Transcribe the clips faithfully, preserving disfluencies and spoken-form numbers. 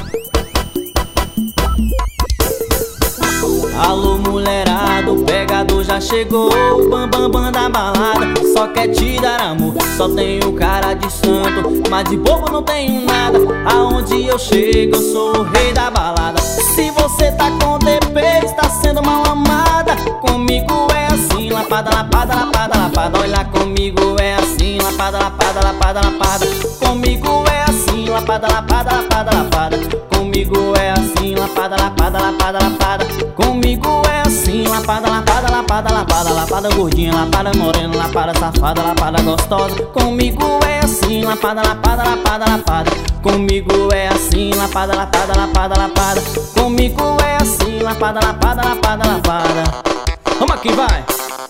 Alô mulherada, o pegador já chegou. Bam bam bam da balada, só quer te dar amor. Só tenho cara de santo, mas de bobo não tenho nada. Aonde eu chego eu sou o rei da balada. Se você tá com D P, está sendo mal amada. Comigo é assim, lapada, lapada, lapada, lapada. Olha, comigo é assim, lapada, lapada, lapada, lapada. Comigo é assim, lapada, lapada, lapada, lapada. Comigo é assim, lapada, lapada, lapada, lapada. Comigo é assim, lapada, lapada, lapada, lapada. Lapada gordinha, lapada morena, lapada safada, lapada gostosa. Comigo é assim, lapada, lapada, lapada, lapada. Comigo é assim, lapada, lapada, lapada, lapada. Comigo é assim, lapada, lapada, lapada, lapada. Vamos aqui, vai!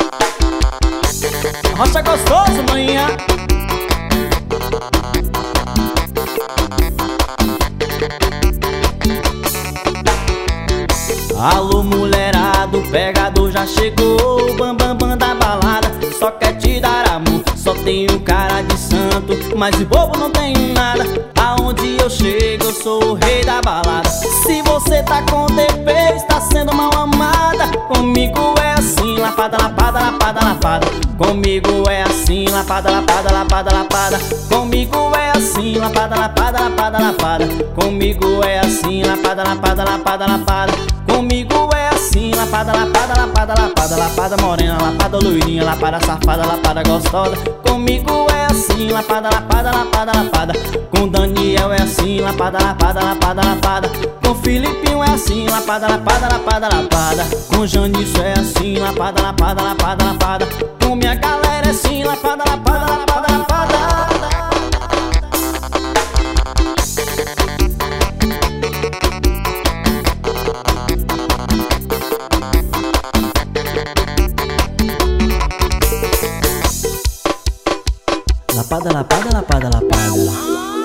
Rocha gostoso, manhã. Alô mulherada, o pegador já chegou. Bam bam bam da balada, só quer te dar amor. Só tenho cara de santo, mas de bobo não tenho nada. Aonde eu chego eu sou o rei da balada. Se você tá com D P, está sendo mal amada. Comigo é assim, lapada, lapada, lapada, lapada. Comigo é assim, lapada, lapada, lapada, lapada. Comigo é assim, lapada, lapada, lapada, lapada. Comigo é assim, lapada, lapada, lapada, lapada. Comigo é assim, lapada, lapada, lapada, lapada. Lapada morena, lapada loirinha, lapada safada, lapada gostosa. Comigo é assim, lapada, lapada, lapada, lapada. Com Daniel é assim, lapada, lapada, lapada, lapada. Com Filipinho é assim, lapada, lapada, lapada, lapada. Com Janiço é assim, lapada, lapada, lapada, lapada. Com minha galera é assim, lapada, lapada, lapada, lapada. Lapada, lapada, lapada, lapada.